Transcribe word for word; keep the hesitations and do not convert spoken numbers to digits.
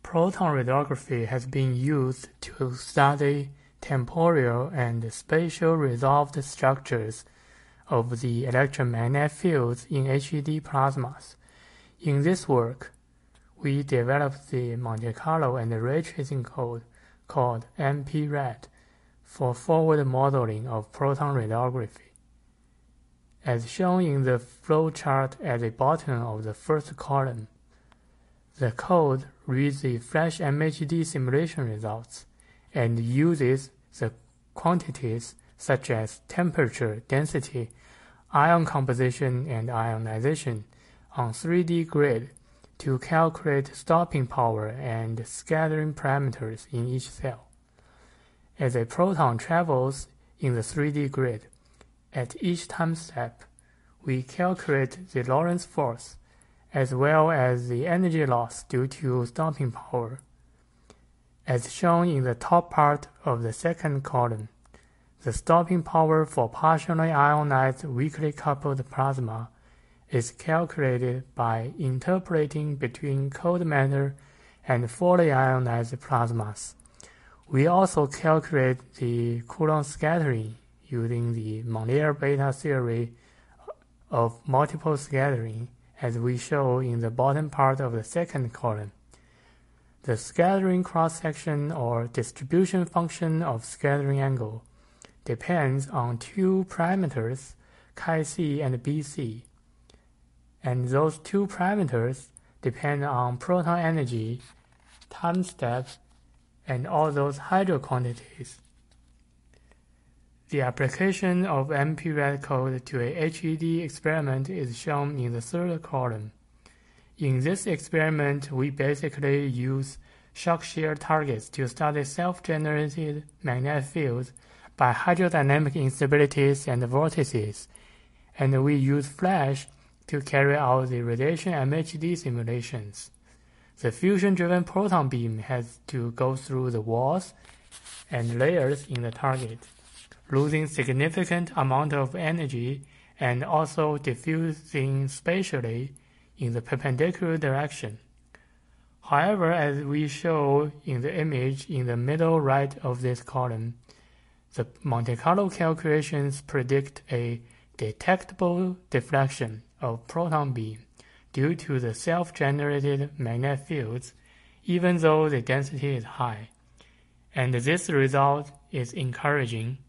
Proton radiography has been used to study temporal and spatial resolved structures of the electromagnetic fields in H E D plasmas. In this work, we developed the Monte Carlo and the ray tracing code called M P R A D for forward modeling of proton radiography. As shown in the flowchart at the bottom of the first column, the code reads the flash M H D simulation results and uses the quantities such as temperature, density, ion composition, and ionization on three D grid to calculate stopping power and scattering parameters in each cell. As a proton travels in the three D grid, at each time step, we calculate the Lorentz force as well as the energy loss due to stopping power. As shown in the top part of the second column, the stopping power for partially ionized weakly coupled plasma is calculated by interpolating between cold matter and fully ionized plasmas. We also calculate the Coulomb scattering using the Moliere beta theory of multiple scattering, as we show in the bottom part of the second column. The scattering cross-section or distribution function of scattering angle depends on two parameters, chi-c and b-c, and those two parameters depend on proton energy, time steps, and all those hydro quantities. The application of M P R A D code to a H E D experiment is shown in the third column. In this experiment, we basically use shock shear targets to study self-generated magnetic fields by hydrodynamic instabilities and vortices, and we use flash to carry out the radiation M H D simulations. The fusion-driven proton beam has to go through the walls and layers in the target, losing significant amount of energy and also diffusing spatially in the perpendicular direction. However, as we show in the image in the middle right of this column, the Monte Carlo calculations predict a detectable deflection of proton beam due to the self-generated magnetic fields, even though the density is high. And this result is encouraging